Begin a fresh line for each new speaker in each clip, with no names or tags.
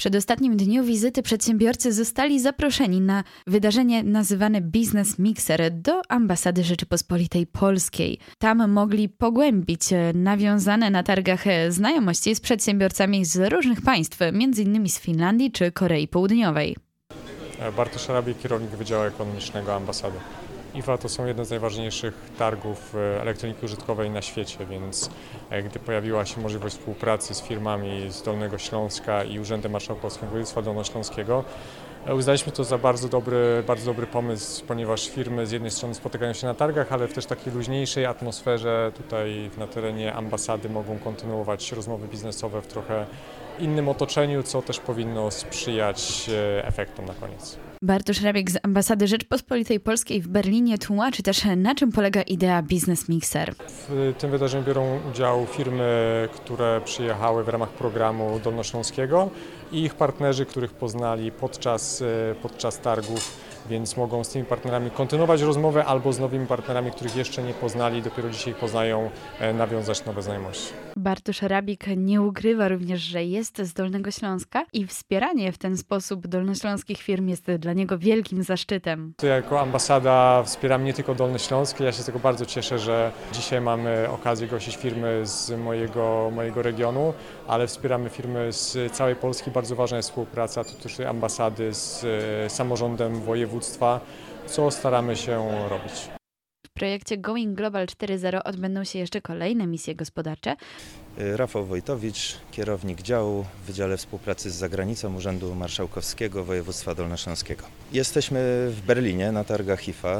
przedostatnim dniu wizyty przedsiębiorcy zostali zaproszeni na wydarzenie nazywane Business Mixer do Ambasady Rzeczypospolitej Polskiej. Tam mogli pogłębić nawiązane na targach znajomości z przedsiębiorcami z różnych państw, m.in. z Finlandii czy Korei Południowej.
Bartosz Arabik, kierownik Wydziału Ekonomicznego Ambasady. IFA to są jedne z najważniejszych targów elektroniki użytkowej na świecie, więc gdy pojawiła się możliwość współpracy z firmami z Dolnego Śląska i Urzędem Marszałkowskim Województwa Dolnośląskiego, uznaliśmy to za bardzo dobry pomysł, ponieważ firmy z jednej strony spotykają się na targach, ale w też takiej luźniejszej atmosferze tutaj na terenie ambasady mogą kontynuować rozmowy biznesowe w trochę innym otoczeniu, co też powinno sprzyjać efektom na koniec.
Bartosz Arabik z Ambasady Rzeczypospolitej Polskiej w Berlinie tłumaczy też, na czym polega idea Business Mixer.
W tym wydarzeniu biorą udział firmy, które przyjechały w ramach programu dolnośląskiego i ich partnerzy, których poznali podczas targów, więc mogą z tymi partnerami kontynuować rozmowę albo z nowymi partnerami, których jeszcze nie poznali, dopiero dzisiaj poznają, nawiązać nowe znajomości.
Bartosz Arabik nie ukrywa również, że jest z Dolnego Śląska i wspieranie w ten sposób dolnośląskich firm jest dla niego wielkim zaszczytem.
Jako ambasada wspieram nie tylko Dolny Śląsk, ja się z tego bardzo cieszę, że dzisiaj mamy okazję gościć firmy z mojego regionu, ale wspieramy firmy z całej Polski. Bardzo ważna jest współpraca też ambasady z samorządem województwa, co staramy się robić.
W projekcie Going Global 4.0 odbędą się jeszcze kolejne misje gospodarcze.
Rafał Wojtowicz, kierownik działu w Wydziale Współpracy z Zagranicą Urzędu Marszałkowskiego Województwa Dolnośląskiego. Jesteśmy w Berlinie na targach IFA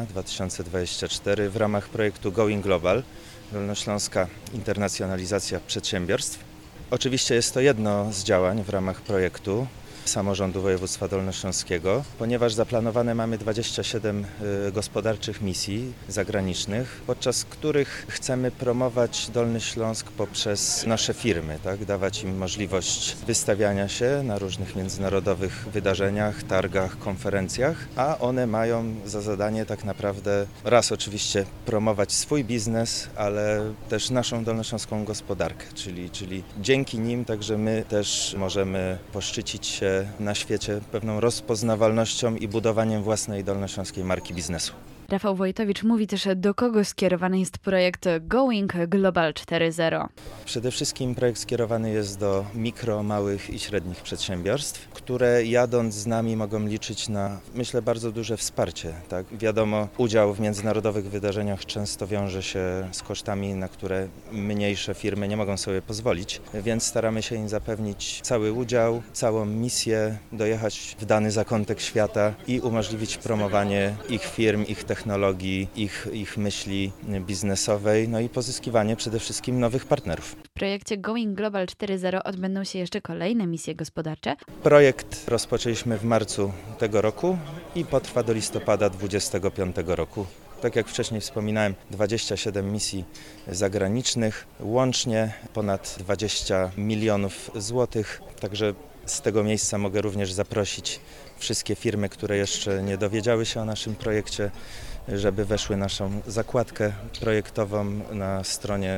2024 w ramach projektu Going Global, Dolnośląska Internacjonalizacja Przedsiębiorstw. Oczywiście jest to jedno z działań w ramach projektu Samorządu Województwa Dolnośląskiego, ponieważ zaplanowane mamy 27 gospodarczych misji zagranicznych, podczas których chcemy promować Dolny Śląsk poprzez nasze firmy, tak? Dawać im możliwość wystawiania się na różnych międzynarodowych wydarzeniach, targach, konferencjach, a one mają za zadanie tak naprawdę raz oczywiście promować swój biznes, ale też naszą dolnośląską gospodarkę, czyli dzięki nim także my też możemy poszczycić się na świecie pewną rozpoznawalnością i budowaniem własnej dolnośląskiej marki biznesu.
Rafał Wojtowicz mówi też, do kogo skierowany jest projekt Going Global 4.0.
Przede wszystkim projekt skierowany jest do mikro, małych i średnich przedsiębiorstw, które jadąc z nami mogą liczyć na, myślę, bardzo duże wsparcie. Tak? Wiadomo, udział w międzynarodowych wydarzeniach często wiąże się z kosztami, na które mniejsze firmy nie mogą sobie pozwolić, więc staramy się im zapewnić cały udział, całą misję, dojechać w dany zakątek świata i umożliwić promowanie ich firm, ich technologii, ich myśli biznesowej, no i pozyskiwanie przede wszystkim nowych partnerów.
W projekcie Going Global 4.0 odbędą się jeszcze kolejne misje gospodarcze.
Projekt rozpoczęliśmy w marcu tego roku i potrwa do listopada 2025 roku. Tak jak wcześniej wspominałem, 27 misji zagranicznych, łącznie ponad 20 milionów złotych, także z tego miejsca mogę również zaprosić wszystkie firmy, które jeszcze nie dowiedziały się o naszym projekcie, żeby weszły naszą zakładkę projektową na stronie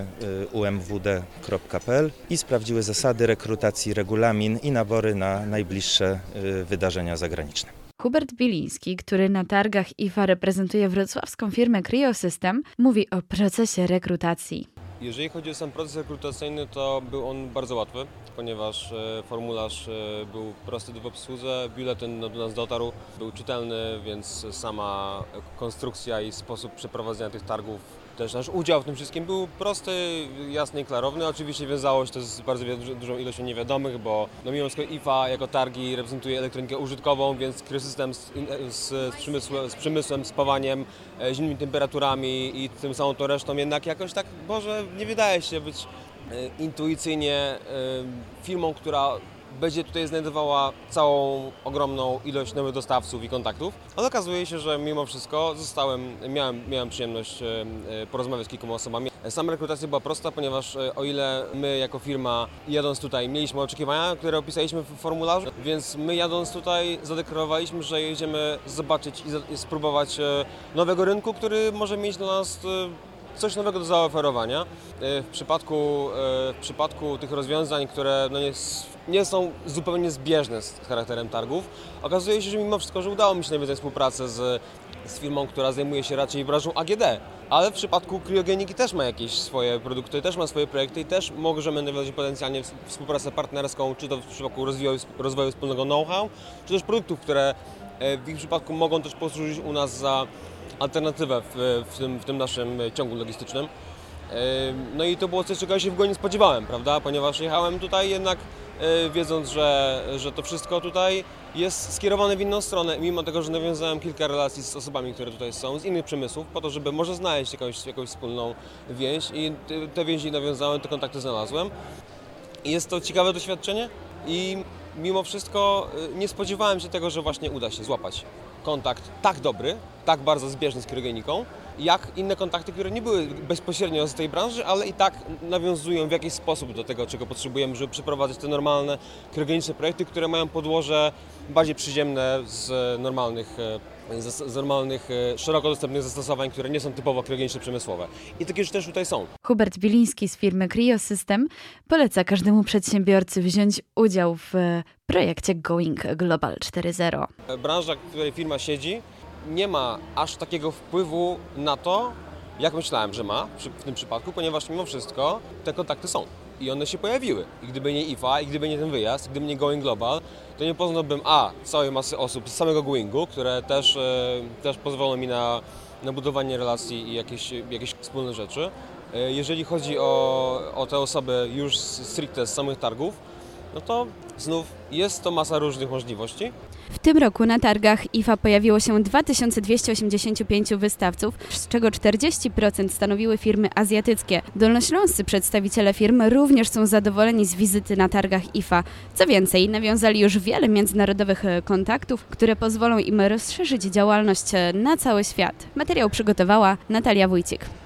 umwd.pl i sprawdziły zasady rekrutacji, regulamin i nabory na najbliższe wydarzenia zagraniczne.
Hubert Biliński, który na targach IFA reprezentuje wrocławską firmę Cryosystem, mówi o procesie rekrutacji.
Jeżeli chodzi o sam proces rekrutacyjny, to był on bardzo łatwy, ponieważ formularz był prosty w obsłudze, biuletyn do nas dotarł, był czytelny, więc sama konstrukcja i sposób przeprowadzenia tych targów, też nasz udział w tym wszystkim był prosty, jasny i klarowny. Oczywiście wiązało się to z bardzo dużą ilością niewiadomych, bo mimo wszystko IFA jako targi reprezentuje elektronikę użytkową, więc Cryosystem z przemysłem, spawaniem, zimnymi temperaturami i tym samą tą resztą jednak jakoś tak może nie wydaje się być intuicyjnie firmą, która będzie tutaj znajdowała całą ogromną ilość nowych dostawców i kontaktów, ale okazuje się, że mimo wszystko miałem przyjemność porozmawiać z kilkoma osobami. Sama rekrutacja była prosta, ponieważ o ile my jako firma jadąc tutaj mieliśmy oczekiwania, które opisaliśmy w formularzu, więc my jadąc tutaj zadeklarowaliśmy, że jedziemy zobaczyć i spróbować nowego rynku, który może mieć dla nas coś nowego do zaoferowania. W przypadku tych rozwiązań, które nie są zupełnie zbieżne z charakterem targów. Okazuje się, że mimo wszystko, że udało mi się nawiązać współpracę z firmą, która zajmuje się raczej branżą AGD, ale w przypadku kriogeniki też ma jakieś swoje produkty, też ma swoje projekty i też możemy nawiązać potencjalnie współpracę partnerską, czy to w przypadku rozwoju wspólnego know-how, czy też produktów, które w ich przypadku mogą też posłużyć u nas za alternatywę w tym naszym ciągu logistycznym. No i to było coś, czego ja się w ogóle nie spodziewałem, prawda? Ponieważ jechałem tutaj jednak wiedząc, że to wszystko tutaj jest skierowane w inną stronę, mimo tego, że nawiązałem kilka relacji z osobami, które tutaj są, z innych przemysłów, po to, żeby może znaleźć jakąś wspólną więź i te więzi nawiązałem, te kontakty znalazłem. I jest to ciekawe doświadczenie i mimo wszystko nie spodziewałem się tego, że właśnie uda się złapać kontakt tak dobry, tak bardzo zbieżny z kryogeniką, jak inne kontakty, które nie były bezpośrednio z tej branży, ale i tak nawiązują w jakiś sposób do tego, czego potrzebujemy, żeby przeprowadzać te normalne kryogeniczne projekty, które mają podłoże bardziej przyziemne z normalnych, szeroko dostępnych zastosowań, które nie są typowo kryogeniczne przemysłowe. I takie już też tutaj są.
Hubert Biliński z firmy Cryosystem poleca każdemu przedsiębiorcy wziąć udział w projekcie Going Global 4.0.
Branża, w której firma siedzi, nie ma aż takiego wpływu na to, jak myślałem, że ma w tym przypadku, ponieważ mimo wszystko te kontakty są i one się pojawiły. I gdyby nie IFA, i gdyby nie ten wyjazd, gdyby nie Going Global, to nie poznałbym całej masy osób z samego Goingu, które też pozwolą mi na budowanie relacji i jakieś wspólne rzeczy. Jeżeli chodzi o te osoby już stricte z samych targów, no to znów jest to masa różnych możliwości.
W tym roku na targach IFA pojawiło się 2285 wystawców, z czego 40% stanowiły firmy azjatyckie. Dolnośląscy przedstawiciele firm również są zadowoleni z wizyty na targach IFA. Co więcej, nawiązali już wiele międzynarodowych kontaktów, które pozwolą im rozszerzyć działalność na cały świat. Materiał przygotowała Natalia Wójcik.